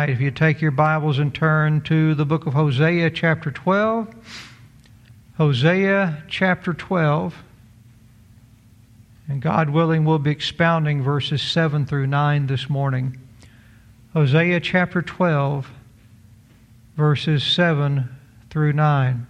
tonight. If you take your Bibles and turn to the book of Hosea chapter 12. Hosea chapter 12. And God willing, we'll be expounding verses 7 through 9 this morning. Hosea chapter 12, verses 7 through 9.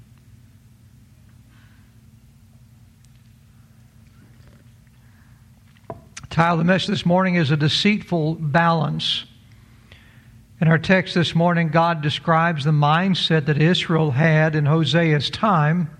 The title of the message this morning is A Deceitful Balance. In our text this morning, God describes the mindset that Israel had in Hosea's time.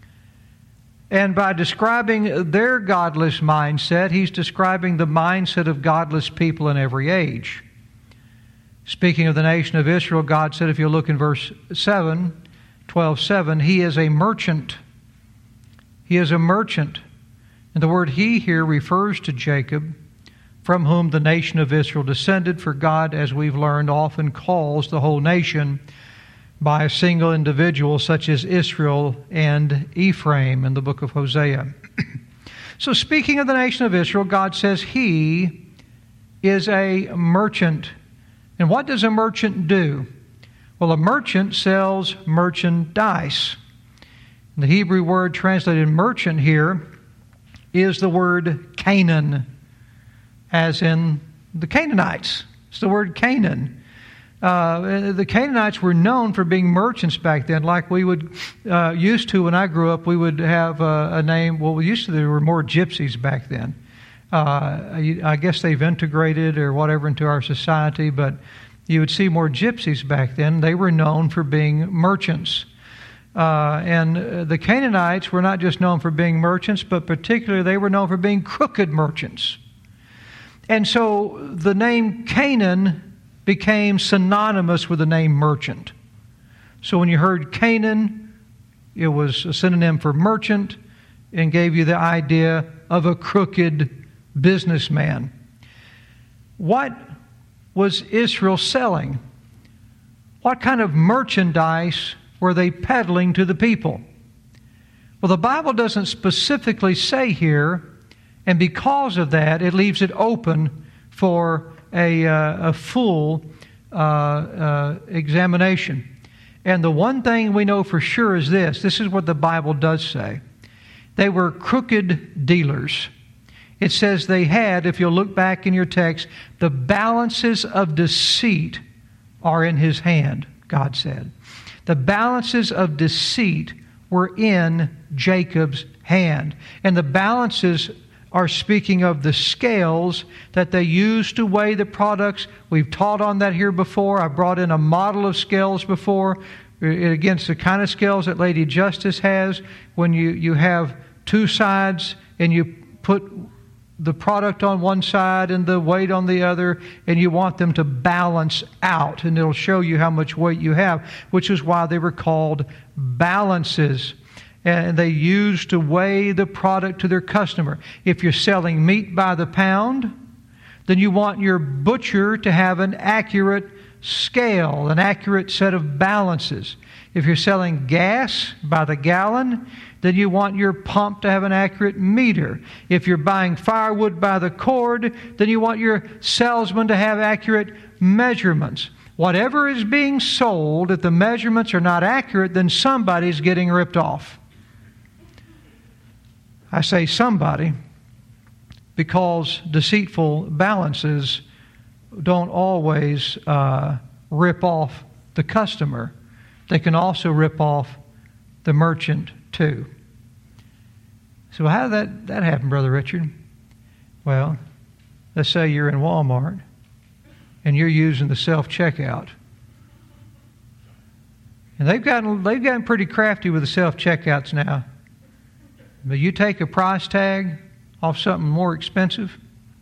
And by describing their godless mindset, he's describing the mindset of godless people in every age. Speaking of the nation of Israel, God said, if you look in verse 7, 12:7, he is a merchant. He is a merchant. And the word he here refers to Jacob, from whom the nation of Israel descended. For God, as we've learned, often calls the whole nation by a single individual, such as Israel and Ephraim in the book of Hosea. So speaking of the nation of Israel, God says he is a merchant. And what does a merchant do? Well, a merchant sells merchandise. The Hebrew word translated merchant here is the word Canaan, as in the Canaanites. It's the word Canaan. The Canaanites were known for being merchants back then, like we would used to when I grew up. We would have a name. Well, there were more gypsies back then. I guess they've integrated or whatever into our society, but you would see more gypsies back then. They were known for being merchants. And the Canaanites were not just known for being merchants, but particularly they were known for being crooked merchants. And so the name Canaan became synonymous with the name merchant. So when you heard Canaan, it was a synonym for merchant and gave you the idea of a crooked businessman. What was Israel selling? What kind of merchandise were they peddling to the people? Well, the Bible doesn't specifically say here, and because of that, it leaves it open for a full examination. And the one thing we know for sure is this is what the Bible does say. They were crooked dealers. It says they had, if you'll look back in your text, the balances of deceit are in his hand, God said. The balances of deceit were in Jacob's hand. And the balances are speaking of the scales that they used to weigh the products. We've taught on that here before. I brought in a model of scales before against the kind of scales that Lady Justice has when you have two sides and you put the product on one side and the weight on the other, and you want them to balance out, and it'll show you how much weight you have, which is why they were called balances. And they used to weigh the product to their customer. If you're selling meat by the pound, then you want your butcher to have an accurate scale, an accurate set of balances. If you're selling gas by the gallon, then you want your pump to have an accurate meter. If you're buying firewood by the cord, then you want your salesman to have accurate measurements. Whatever is being sold, if the measurements are not accurate, then somebody's getting ripped off. I say somebody because deceitful balances don't always rip off the customer. They can also rip off the merchant too. So how did that happen, Brother Richard? Well, let's say you're in Walmart and you're using the self-checkout. And they've gotten pretty crafty with the self-checkouts now. But you take a price tag off something more expensive.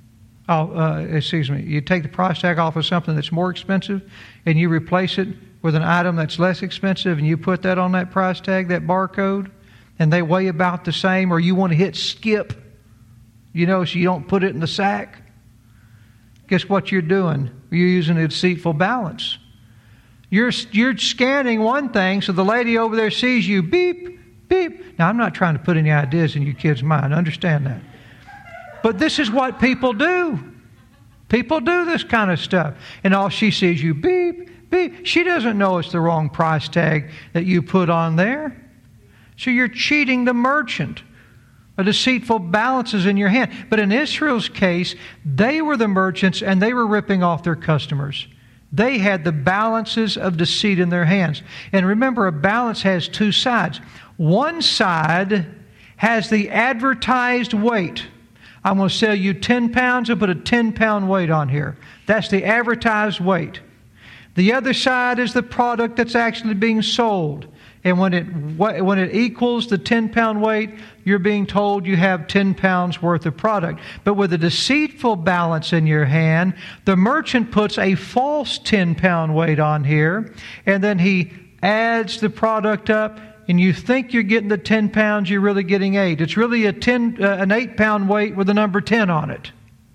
You take the price tag off of something that's more expensive and you replace it with an item that's less expensive and you put that on that price tag, that barcode, and they weigh about the same, or you want to hit skip, so you don't put it in the sack. Guess what you're doing? You're using a deceitful balance. You're scanning one thing so the lady over there sees you, beep, beep. Now, I'm not trying to put any ideas in your kid's mind. Understand that. But this is what people do. People do this kind of stuff. And all she sees you beep, beep. She doesn't know it's the wrong price tag that you put on there. So you're cheating the merchant. A deceitful balance is in your hand. But in Israel's case, they were the merchants and they were ripping off their customers. They had the balances of deceit in their hands. And remember, a balance has two sides. One side has the advertised weight. I'm going to sell you 10 pounds and put a 10-pound weight on here. That's the advertised weight. The other side is the product that's actually being sold. And when it equals the 10-pound weight, you're being told you have 10 pounds worth of product. But with a deceitful balance in your hand, the merchant puts a false 10-pound weight on here, and then he adds the product up, and you think you're getting the 10 pounds, you're really getting 8. It's really an 8-pound weight with the number 10 on it.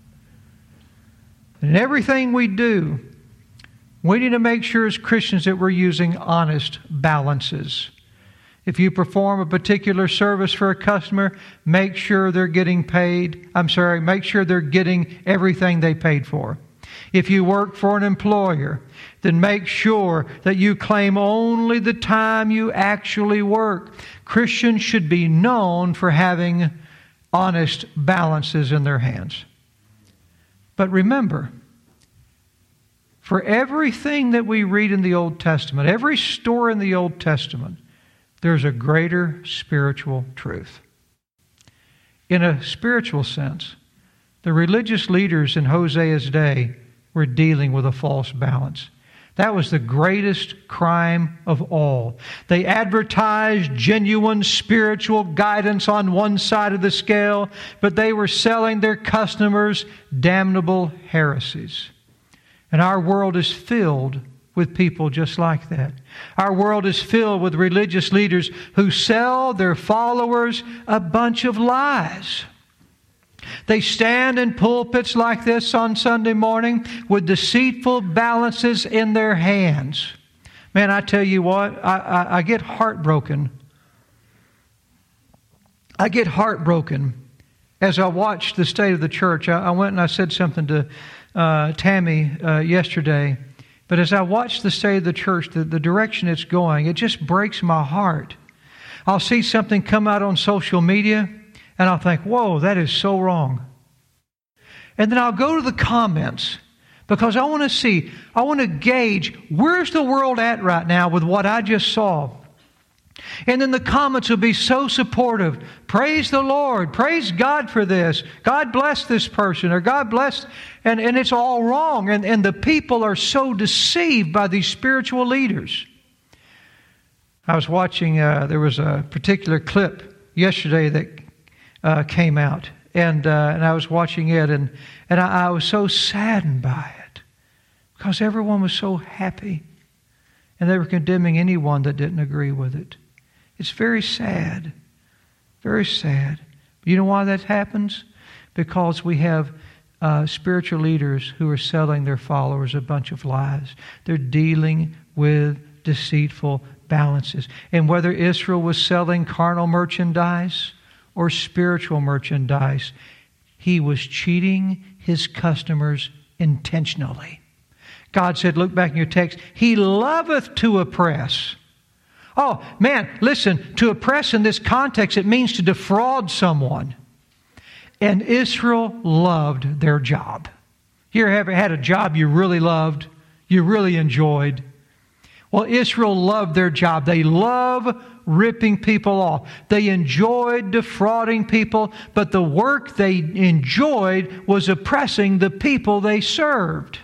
And everything we do, we need to make sure as Christians that we're using honest balances. If you perform a particular service for a customer, make sure they're getting paid. Make sure they're getting everything they paid for. If you work for an employer, then make sure that you claim only the time you actually work. Christians should be known for having honest balances in their hands. But remember, for everything that we read in the Old Testament, every story in the Old Testament, there's a greater spiritual truth. In a spiritual sense, the religious leaders in Hosea's day were dealing with a false balance. That was the greatest crime of all. They advertised genuine spiritual guidance on one side of the scale, but they were selling their customers damnable heresies. And our world is filled with people just like that. Our world is filled with religious leaders who sell their followers a bunch of lies. They stand in pulpits like this on Sunday morning with deceitful balances in their hands. Man, I tell you what, I get heartbroken. I get heartbroken as I watch the state of the church. I went and I said something to Tammy yesterday. But as I watch the state of the church, the direction it's going, it just breaks my heart. I'll see something come out on social media, and I'll think, whoa, that is so wrong. And then I'll go to the comments, because I want to gauge, where's the world at right now with what I just saw? And then the comments will be so supportive. Praise the Lord. Praise God for this. God bless this person, or God bless... And it's all wrong. And the people are so deceived by these spiritual leaders. I was watching, there was a particular clip yesterday that came out. And I was watching it, and I was so saddened by it. Because everyone was so happy. And they were condemning anyone that didn't agree with it. It's very sad. Very sad. You know why that happens? Because we have spiritual leaders who are selling their followers a bunch of lies. They're dealing with deceitful balances. And whether Israel was selling carnal merchandise or spiritual merchandise, he was cheating his customers intentionally. God said, look back in your text, He loveth to oppress. Oh, man, listen, to oppress in this context, it means to defraud someone. And Israel loved their job. You ever had a job you really loved, you really enjoyed? Well, Israel loved their job. They love ripping people off. They enjoyed defrauding people, but the work they enjoyed was oppressing the people they served.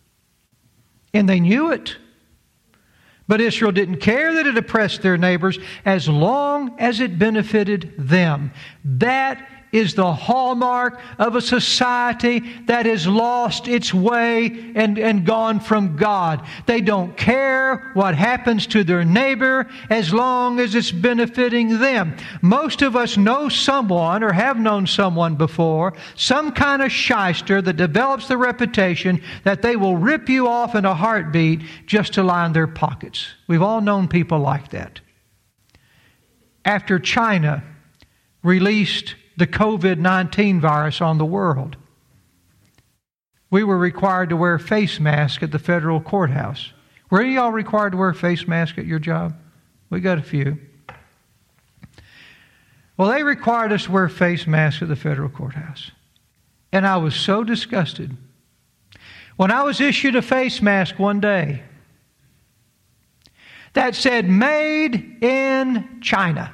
And they knew it. But Israel didn't care that it oppressed their neighbors as long as it benefited them. That is the hallmark of a society that has lost its way and gone from God. They don't care what happens to their neighbor as long as it's benefiting them. Most of us know someone or have known someone before, some kind of shyster that develops the reputation that they will rip you off in a heartbeat just to line their pockets. We've all known people like that. After China released the COVID-19 virus on the world, we were required to wear face masks at the federal courthouse. Were any of y'all required to wear a face mask at your job? We got a few. Well, they required us to wear face masks at the federal courthouse. And I was so disgusted when I was issued a face mask one day that said, "Made in China."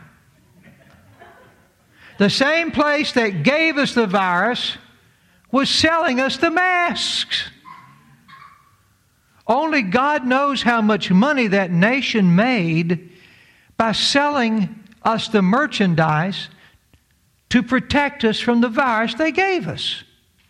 The same place that gave us the virus was selling us the masks. Only God knows how much money that nation made by selling us the merchandise to protect us from the virus they gave us.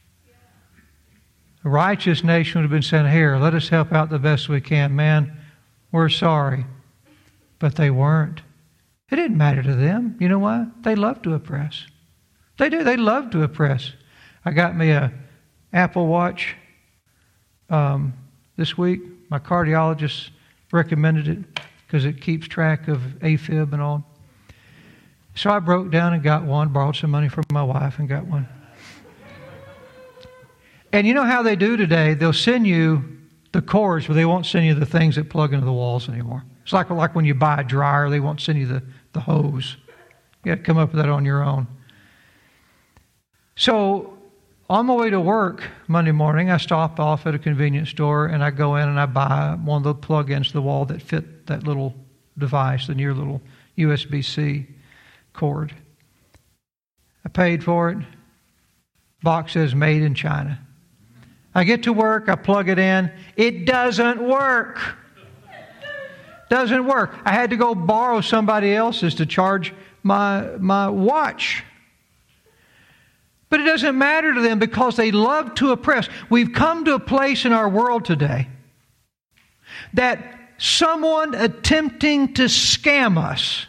A righteous nation would have been saying, "Here, let us help out the best we can. Man, we're sorry." But they weren't. It didn't matter to them. You know why? They love to oppress. They do. They love to oppress. I got me a Apple Watch this week. My cardiologist recommended it because it keeps track of AFib and all. So I broke down and got one, borrowed some money from my wife and got one. And you know how they do today? They'll send you the cords, but they won't send you the things that plug into the walls anymore. It's like when you buy a dryer, they won't send you the hose. You got to come up with that on your own. So on my way to work Monday morning, I stop off at a convenience store and I go in and I buy one of the plug-ins to the wall that fit that little device, the near little USB-C cord. I paid for it. Box says "Made in China." I get to work, I plug it in. It doesn't work. Doesn't work. I had to go borrow somebody else's to charge my watch. But it doesn't matter to them because they love to oppress. We've come to a place in our world today that someone attempting to scam us,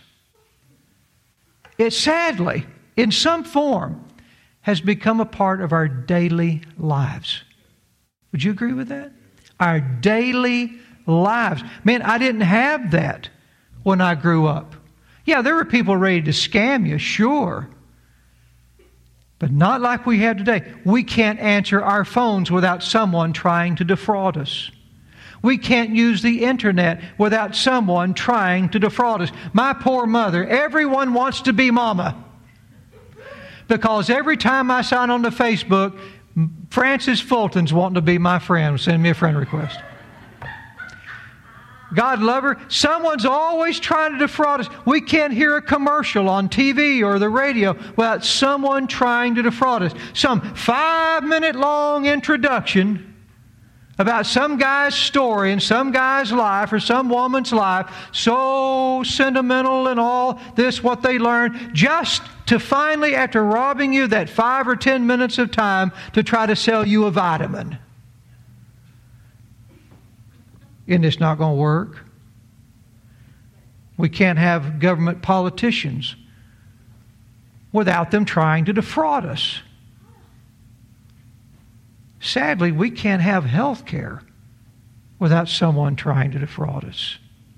it sadly, in some form, has become a part of our daily lives. Would you agree with that? Our daily lives. Man, I didn't have that when I grew up. Yeah, there were people ready to scam you, sure. But not like we have today. We can't answer our phones without someone trying to defraud us. We can't use the internet without someone trying to defraud us. My poor mother, everyone wants to be mama. Because every time I sign on to Facebook, Francis Fulton's wanting to be my friend. Send me a friend request. God love her. Someone's always trying to defraud us. We can't hear a commercial on TV or the radio without someone trying to defraud us. Some 5-minute long introduction about some guy's story and some guy's life or some woman's life, so sentimental and all this, what they learned, just to finally, after robbing you that 5 or 10 minutes of time, to try to sell you a vitamin. And it's not going to work. We can't have government politicians without them trying to defraud us. Sadly, we can't have health care without someone trying to defraud us.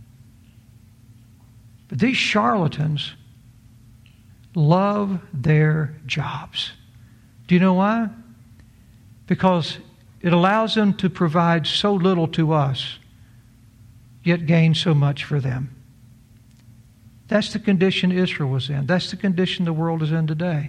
But these charlatans love their jobs. Do you know why? Because it allows them to provide so little to us, yet gain so much for them. That's the condition Israel was in. That's the condition the world is in today.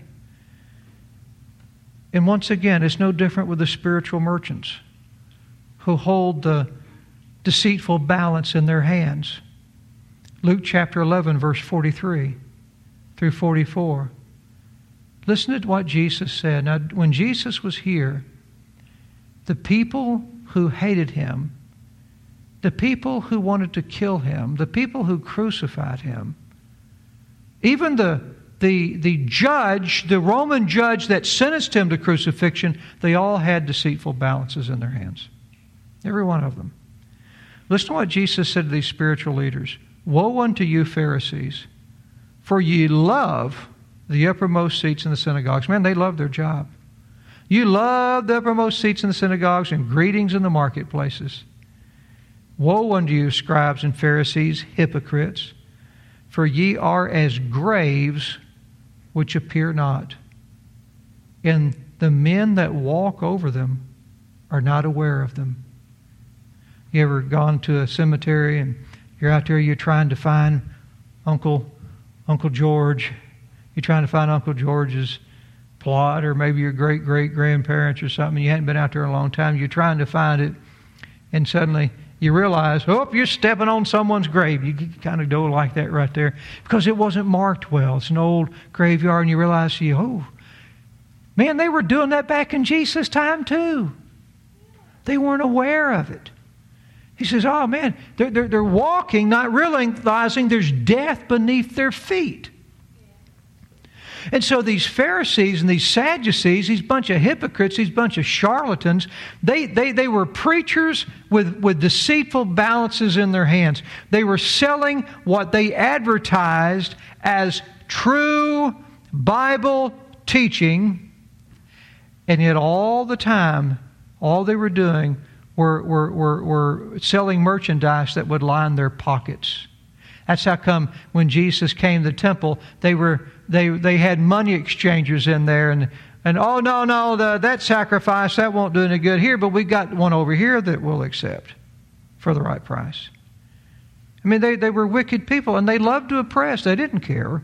And once again, it's no different with the spiritual merchants who hold the deceitful balance in their hands. Luke chapter 11, verse 43 through 44. Listen to what Jesus said. Now, when Jesus was here, the people who hated him, the people who wanted to kill him, the people who crucified him, even the judge, the Roman judge that sentenced him to crucifixion, they all had deceitful balances in their hands. Every one of them. Listen to what Jesus said to these spiritual leaders. Woe unto you, Pharisees, for ye love the uppermost seats in the synagogues. Man, they love their job. You love the uppermost seats in the synagogues and greetings in the marketplaces. Woe unto you, scribes and Pharisees, hypocrites, for ye are as graves which appear not, and the men that walk over them are not aware of them. You ever gone to a cemetery and you're out there, you're trying to find Uncle George. You're trying to find Uncle George's plot, or maybe your great-great-grandparents or something. You hadn't been out there in a long time. You're trying to find it, and suddenly you realize, oh, you're stepping on someone's grave. You kind of go like that right there because it wasn't marked well. It's an old graveyard, and you realize, oh, man, they were doing that back in Jesus' time too. They weren't aware of it. He says, oh, man, they're walking, not realizing there's death beneath their feet. And so these Pharisees and these Sadducees, these bunch of hypocrites, these bunch of charlatans, they were preachers with deceitful balances in their hands. They were selling what they advertised as true Bible teaching, and yet all the time, all they were doing were selling merchandise that would line their pockets. That's how come when Jesus came to the temple, they had money exchangers in there, and oh no, that sacrifice, that won't do any good here, but we got one over here that we'll accept for the right price. I mean, they were wicked people, and they loved to oppress. They didn't care.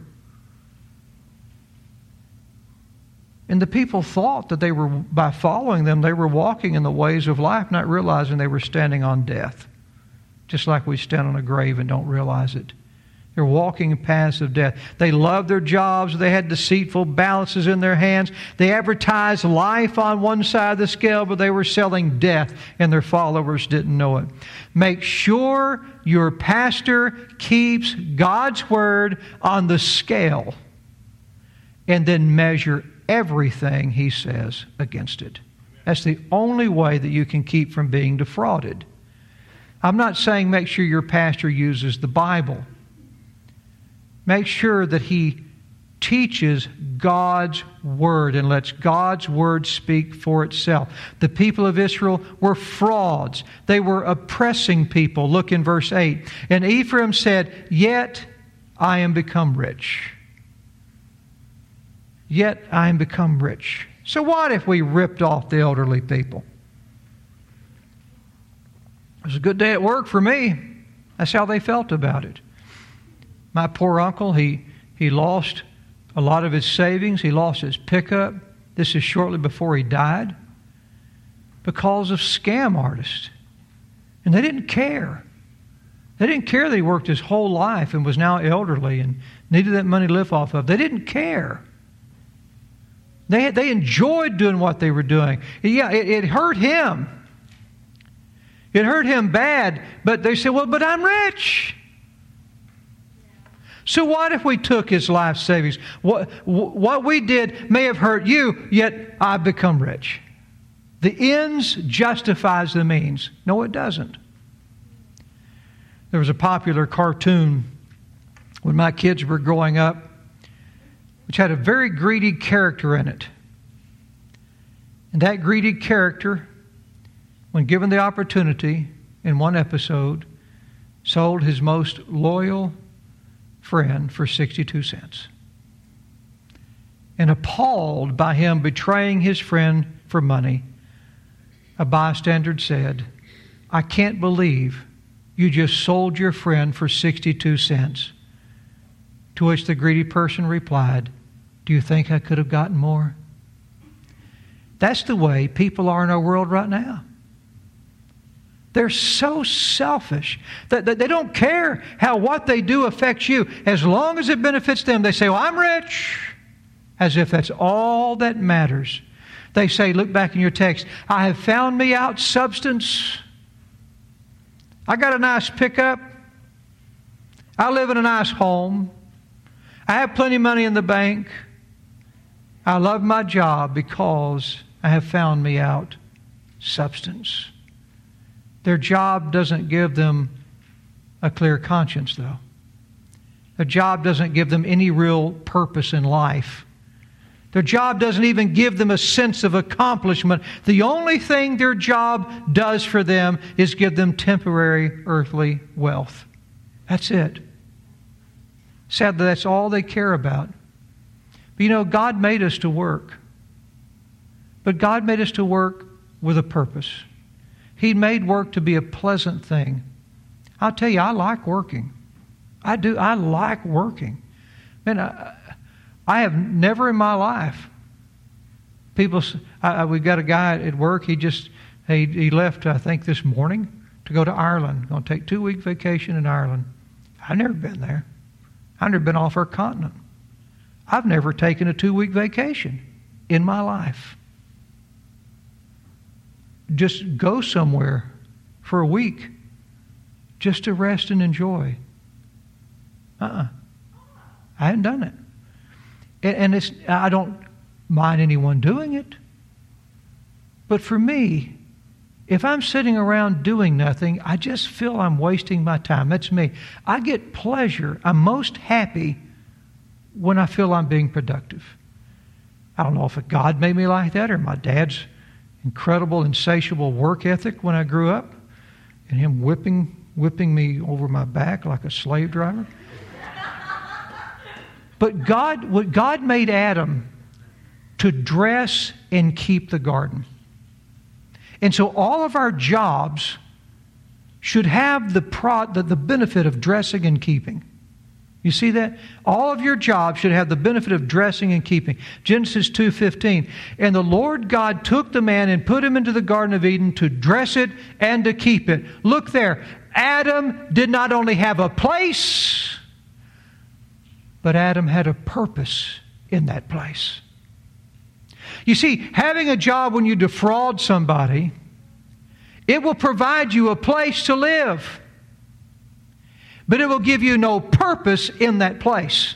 And the people thought that they were, by following them, they were walking in the ways of life, not realizing they were standing on death. Just like we stand on a grave and don't realize it. They're walking in paths of death. They loved their jobs. They had deceitful balances in their hands. They advertised life on one side of the scale, but they were selling death, and their followers didn't know it. Make sure your pastor keeps God's Word on the scale, and then measure everything he says against it. That's the only way that you can keep from being defrauded. I'm not saying make sure your pastor uses the Bible. Make sure that he teaches God's Word and lets God's Word speak for itself. The people of Israel were frauds. They were oppressing people. Look in verse 8. And Ephraim said, "Yet I am become rich. Yet I am become rich." So what if we ripped off the elderly people? It was a good day at work for me. That's how they felt about it. My poor uncle, he lost a lot of his savings. He lost his pickup. This is shortly before he died because of scam artists. And they didn't care. They didn't care that he worked his whole life and was now elderly and needed that money to live off of. They didn't care. They enjoyed doing what they were doing. Yeah, it hurt him. It hurt him bad, but they said, well, but I'm rich. So what if we took his life savings? What we did may have hurt you, yet I've become rich. The ends justifies the means. No, it doesn't. There was a popular cartoon when my kids were growing up, which had a very greedy character in it. And that greedy character, when given the opportunity in one episode, sold his most loyal friend for 62 cents. And appalled by him betraying his friend for money, a bystander said, "I can't believe you just sold your friend for 62 cents. To which the greedy person replied, "Do you think I could have gotten more?" That's the way people are in our world right now. They're so selfish that they don't care how what they do affects you. As long as it benefits them, they say, well, I'm rich, as if that's all that matters. They say, look back in your text, I have found me out substance. I got a nice pickup. I live in a nice home. I have plenty of money in the bank. I love my job because I have found me out substance. Their job doesn't give them a clear conscience, though. Their job doesn't give them any real purpose in life. Their job doesn't even give them a sense of accomplishment. The only thing their job does for them is give them temporary earthly wealth. That's it. Sadly, that's all they care about. But you know, God made us to work. But God made us to work with a purpose. He made work to be a pleasant thing. I'll tell you, I like working. I do. I like working. Man, I have never in my life, we've got a guy at work, he left, I think, this morning to go to Ireland. Going to take 2-week vacation in Ireland. I've never been there. I've never been off our continent. I've never taken a 2-week vacation in my life. Just go somewhere for a week just to rest and enjoy. I haven't done it. And I don't mind anyone doing it. But for me, if I'm sitting around doing nothing, I just feel I'm wasting my time. That's me. I get pleasure. I'm most happy when I feel I'm being productive. I don't know if God made me like that or my dad's incredible, insatiable work ethic when I grew up and him whipping me over my back like a slave driver. But God made Adam to dress and keep the garden. And so all of our jobs should have the benefit of dressing and keeping. You see that? All of your jobs should have the benefit of dressing and keeping. Genesis 2:15. And the Lord God took the man and put him into the Garden of Eden to dress it and to keep it. Look there. Adam did not only have a place, but Adam had a purpose in that place. You see, having a job when you defraud somebody, it will provide you a place to live. But it will give you no purpose in that place.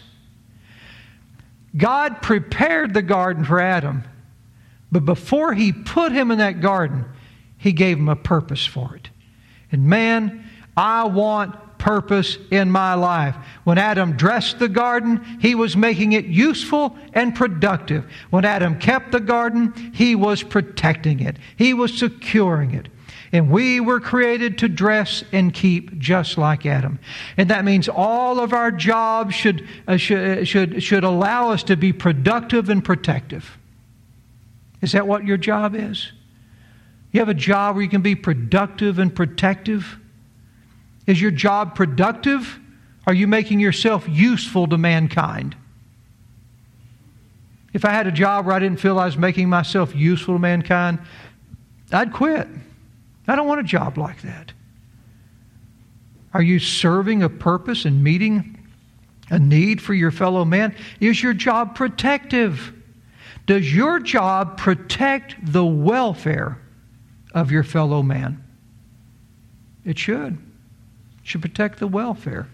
God prepared the garden for Adam. But before He put him in that garden, He gave him a purpose for it. And man, I want purpose in my life. When Adam dressed the garden, he was making it useful and productive. When Adam kept the garden, he was protecting it. He was securing it. And we were created to dress and keep just like Adam. And that means all of our jobs should allow us to be productive and protective. Is that what your job is? You have a job where you can be productive and protective? Is your job productive? Are you making yourself useful to mankind? If I had a job where I didn't feel I was making myself useful to mankind, I'd quit. I don't want a job like that. Are you serving a purpose and meeting a need for your fellow man? Is your job protective? Does your job protect the welfare of your fellow man? It should. It should protect the welfare.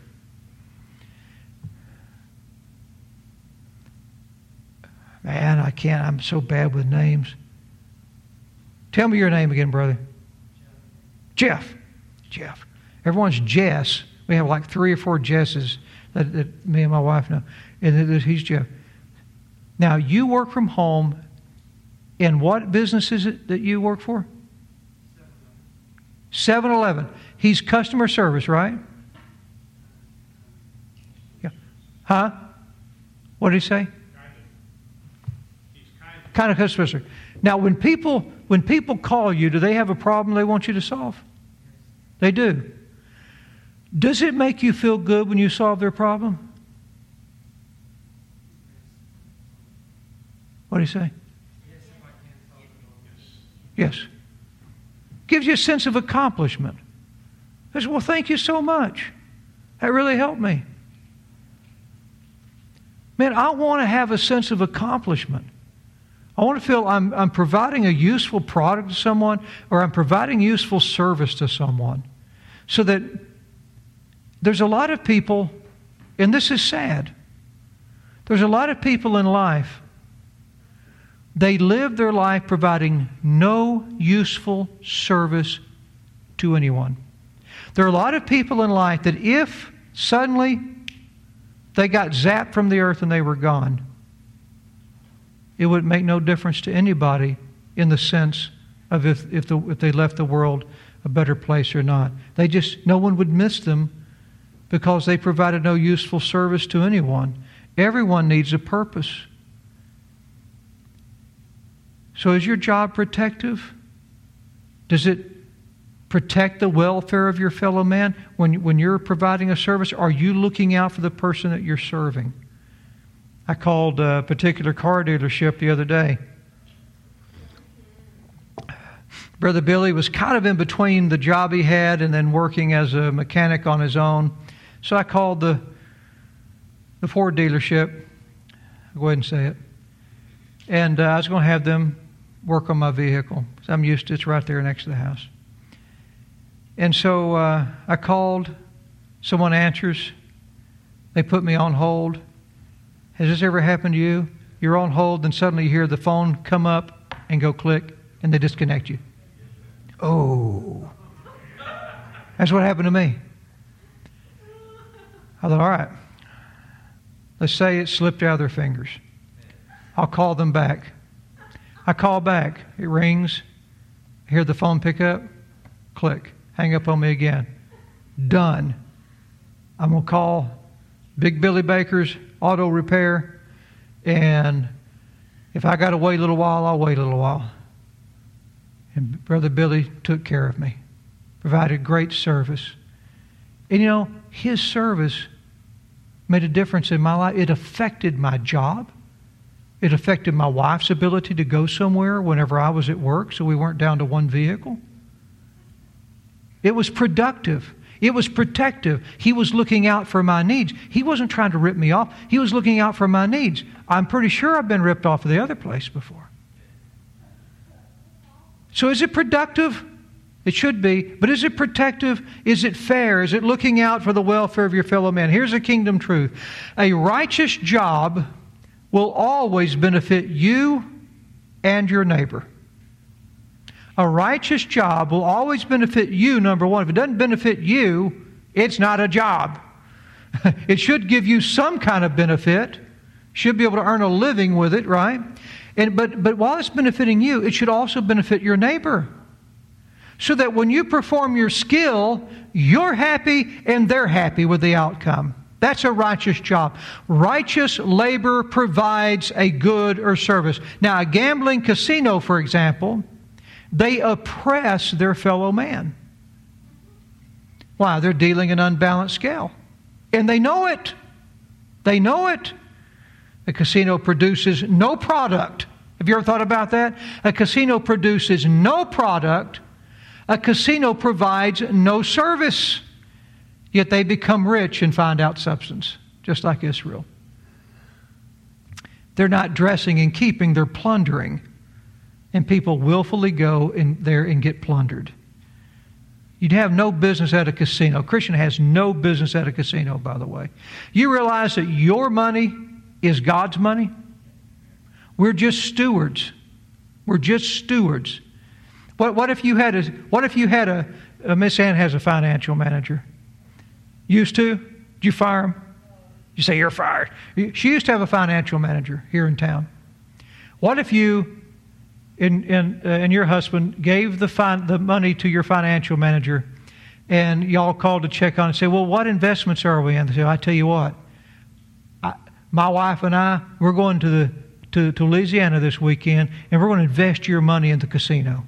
Man, I can't. I'm so bad with names. Tell me your name again, brother. Jeff. Jeff. Everyone's Jess. We have like 3 or 4 Jesses that me and my wife know. And he's Jeff. Now, you work from home. In what business is it that you work for? 7-Eleven. He's customer service, right? Yeah. Huh? What did he say? Kind of customer service. Now, when people call you, do they have a problem they want you to solve? They do. Does it make you feel good when you solve their problem? What do you say? Yes. Gives you a sense of accomplishment. I said, well, thank you so much. That really helped me. Man, I want to have a sense of accomplishment. I want to feel I'm providing a useful product to someone, or I'm providing useful service to someone. So that there's a lot of people, and this is sad, there's a lot of people in life, they live their life providing no useful service to anyone. There are a lot of people in life that if suddenly they got zapped from the earth and they were gone, it would make no difference to anybody in the sense of if they left the world a better place or not. No one would miss them because they provided no useful service to anyone. Everyone needs a purpose. So is your job protective? Does it protect the welfare of your fellow man? When you're providing a service, are you looking out for the person that you're serving? I called a particular car dealership the other day. Brother Billy was kind of in between the job he had and then working as a mechanic on his own. So I called the Ford dealership. I'll go ahead and say it. And I was going to have them work on my vehicle. So I'm used to it. It's right there next to the house. And so I called. Someone answers. They put me on hold. Has this ever happened to you? You're on hold, then suddenly you hear the phone come up and go click, and they disconnect you. Oh. That's what happened to me. I thought, all right. Let's say it slipped out of their fingers. I'll call them back. I call back. It rings. I hear the phone pick up. Click. Hang up on me again. Done. I'm going to call Big Billy Baker's Auto Repair, and if I got to wait a little while, I'll wait a little while. And Brother Billy took care of me, provided great service. And you know, his service made a difference in my life. It affected my job. It affected my wife's ability to go somewhere whenever I was at work, so we weren't down to one vehicle. It was productive. It was protective. He was looking out for my needs. He wasn't trying to rip me off. He was looking out for my needs. I'm pretty sure I've been ripped off of the other place before. So is it productive? It should be. But is it protective? Is it fair? Is it looking out for the welfare of your fellow man? Here's a kingdom truth. A righteous job will always benefit you and your neighbor. A righteous job will always benefit you, number one. If it doesn't benefit you, it's not a job. It should give you some kind of benefit. Should be able to earn a living with it, right? But while it's benefiting you, it should also benefit your neighbor. So that when you perform your skill, you're happy and they're happy with the outcome. That's a righteous job. Righteous labor provides a good or service. Now, a gambling casino, for example, they oppress their fellow man. Why? They're dealing an unbalanced scale. And they know it. They know it. A casino produces no product. Have you ever thought about that? A casino produces no product. A casino provides no service. Yet they become rich and find out substance, just like Israel. They're not dressing and keeping, they're plundering. And people willfully go in there and get plundered. You'd have no business at a casino. A Christian has no business at a casino, by the way. You realize that your money is God's money? We're just stewards. We're just stewards. What if you had a Miss Ann has a financial manager? Used to? Did you fire him? You say, you're fired. She used to have a financial manager here in town. What if you and your husband gave the money to your financial manager and y'all called to check on it and say, well, what investments are we in? They say, I tell you what, my wife and I, we're going to Louisiana this weekend and we're going to invest your money in the casino.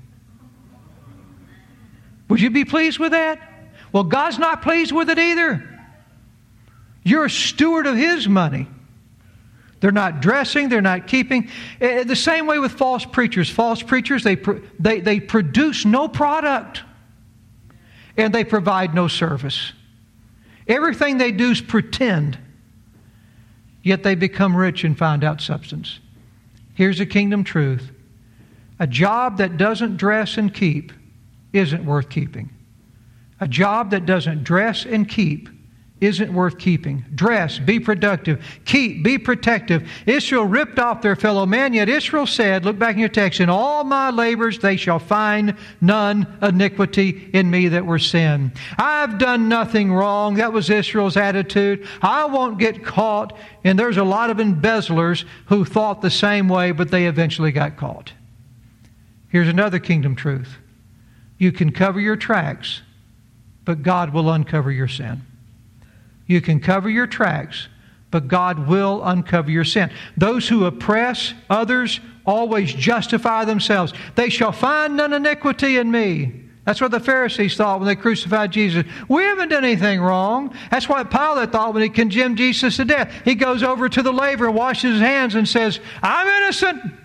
Would you be pleased with that? Well, God's not pleased with it either. You're a steward of His money. They're not dressing, they're not keeping. The same way with false preachers. False preachers, they produce no product. And they provide no service. Everything they do is pretend. Yet they become rich and find out substance. Here's a kingdom truth. A job that doesn't dress and keep isn't worth keeping. A job that doesn't dress and keep isn't worth keeping. Dress, be productive. Keep, be protective. Israel ripped off their fellow man, yet Israel said, look back in your text, in all my labors they shall find none iniquity in me that were sin. I've done nothing wrong. That was Israel's attitude. I won't get caught. And there's a lot of embezzlers who thought the same way, but they eventually got caught. Here's another kingdom truth. You can cover your tracks, but God will uncover your sin. You can cover your tracks, but God will uncover your sin. Those who oppress others always justify themselves. They shall find none iniquity in me. That's what the Pharisees thought when they crucified Jesus. We haven't done anything wrong. That's what Pilate thought when he condemned Jesus to death. He goes over to the laver and washes his hands and says, I'm innocent.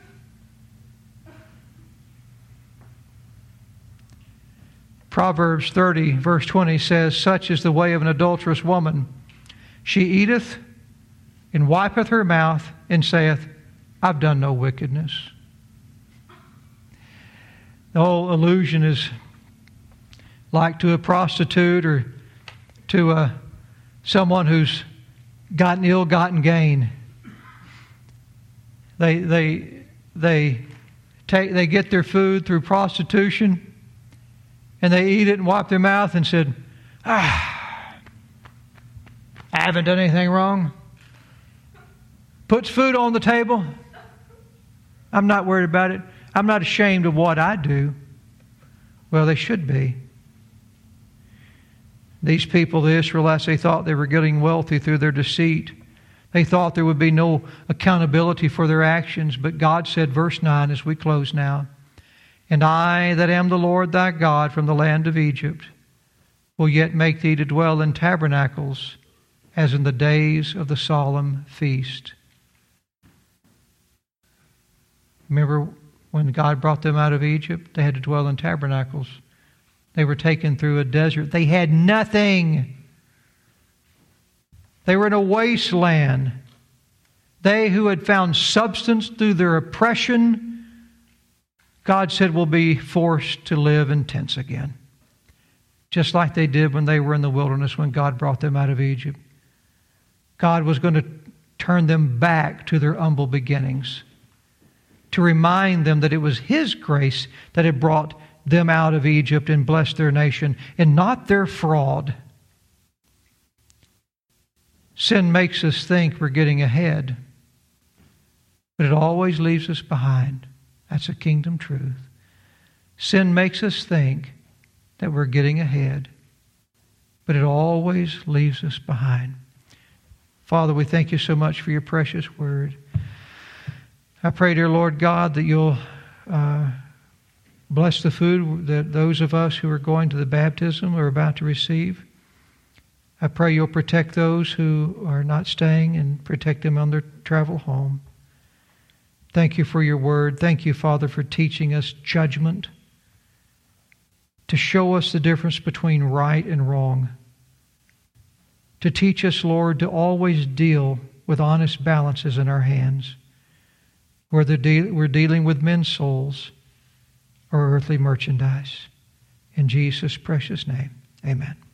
Proverbs 30, verse 20 says, such is the way of an adulterous woman. She eateth and wipeth her mouth and saith, I've done no wickedness. The whole allusion is like to a prostitute or to someone who's gotten ill-gotten gain. They get their food through prostitution, and they eat it and wipe their mouth and said, I haven't done anything wrong. Puts food on the table. I'm not worried about it. I'm not ashamed of what I do. Well, they should be. These people, the Israelites, they thought they were getting wealthy through their deceit. They thought there would be no accountability for their actions. But God said, verse 9, as we close now, and I that am the Lord thy God from the land of Egypt will yet make thee to dwell in tabernacles as in the days of the solemn feast. Remember when God brought them out of Egypt? They had to dwell in tabernacles. They were taken through a desert. They had nothing. They were in a wasteland. They who had found substance through their oppression, God said, will be forced to live in tents again. Just like they did when they were in the wilderness when God brought them out of Egypt. God was going to turn them back to their humble beginnings, to remind them that it was His grace that had brought them out of Egypt and blessed their nation, and not their fraud. Sin makes us think we're getting ahead, but it always leaves us behind. That's a kingdom truth. Sin makes us think that we're getting ahead, but it always leaves us behind. Father, we thank you so much for your precious word. I pray, dear Lord God, that you'll bless the food that those of us who are going to the baptism are about to receive. I pray you'll protect those who are not staying and protect them on their travel home. Thank you for your word. Thank you, Father, for teaching us judgment, to show us the difference between right and wrong, to teach us, Lord, to always deal with honest balances in our hands, whether we're dealing with men's souls or earthly merchandise. In Jesus' precious name, amen.